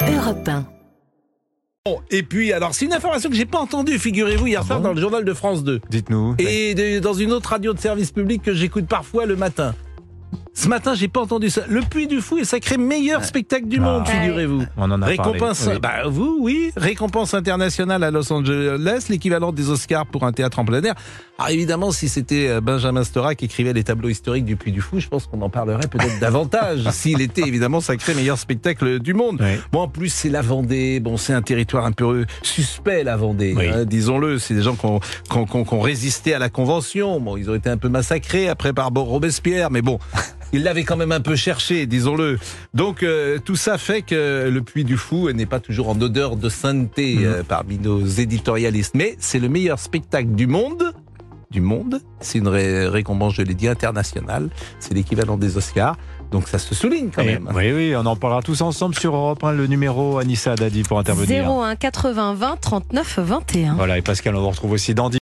Europe 1. Bon, et puis, alors, c'est une information que j'ai pas entendue, figurez-vous, hier soir dans le journal de France 2. Dites-nous. Et dans une autre radio de service public que j'écoute parfois le matin. Ce matin, j'ai pas entendu ça. Le Puy du Fou est sacré meilleur spectacle du monde, figurez-vous. On en a Récompense, parlé. oui. Récompense internationale à Los Angeles, l'équivalent des Oscars pour un théâtre en plein air. Alors évidemment, si c'était Benjamin Stora qui écrivait les tableaux historiques du Puy du Fou, je pense qu'on en parlerait peut-être davantage s'il était évidemment sacré meilleur spectacle du monde. Oui. Bon, en plus, c'est la Vendée. Bon, c'est un territoire un peu suspect, la Vendée. Oui. Hein, disons-le, c'est des gens qui ont résisté à la Convention. Bon, ils ont été un peu massacrés après par Robespierre, mais bon. Il l'avait quand même un peu cherché, disons-le. Donc tout ça fait que le Puy du Fou n'est pas toujours en odeur de sainteté parmi nos éditorialistes. Mais c'est le meilleur spectacle du monde. C'est une récompense, je l'ai dit, internationale. C'est l'équivalent des Oscars. Donc ça se souligne quand même. Oui, on en parlera tous ensemble sur Europe 1. Le numéro Anissa Dadi pour intervenir. 01 80 20 39 21. Voilà, et Pascal, on vous retrouve aussi dans